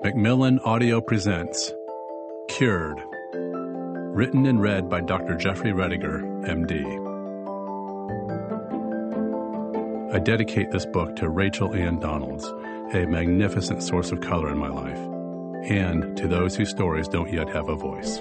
Macmillan Audio presents Cured, written and read by Dr. Jeffrey Rediger, MD. I dedicate this book to Rachel Ann Donalds, a magnificent source of color in my life, and to those whose stories don't yet have a voice.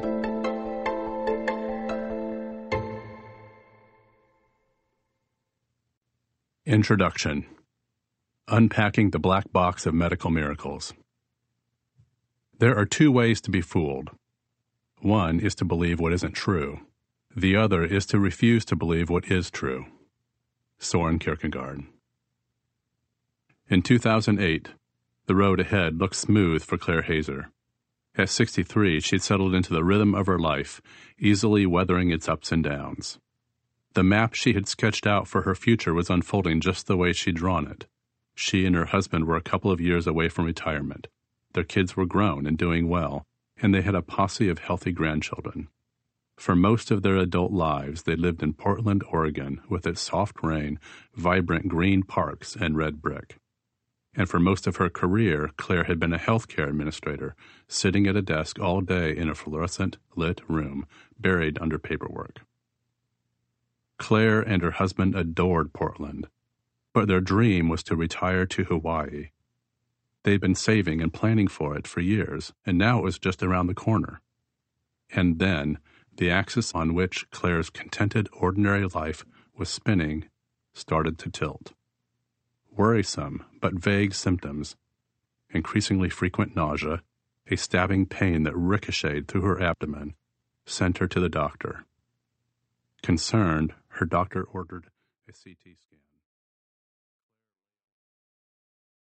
Introduction. Unpacking the Black Box of Medical Miracles. There are two ways to be fooled. One is to believe what isn't true. The other is to refuse to believe what is true. Soren Kierkegaard. In 2008, the road ahead looked smooth for Claire Hazer. At 63, she'd settled into the rhythm of her life, easily weathering its ups and downs. The map she had sketched out for her future was unfolding just the way she'd drawn it. She and her husband were a couple of years away from retirement. Their kids were grown and doing well, and they had a posse of healthy grandchildren. For most of their adult lives, they lived in Portland, Oregon, with its soft rain, vibrant green parks, and red brick. And for most of her career, Claire had been a healthcare administrator, sitting at a desk all day in a fluorescent lit room, buried under paperwork. Claire and her husband adored Portland, but their dream was to retire to Hawaii. They'd been saving and planning for it for years, and now it was just around the corner. And then, the axis on which Claire's contented, ordinary life was spinning started to tilt. Worrisome but vague symptoms, increasingly frequent nausea, a stabbing pain that ricocheted through her abdomen, sent her to the doctor. Concerned, her doctor ordered a CT scan.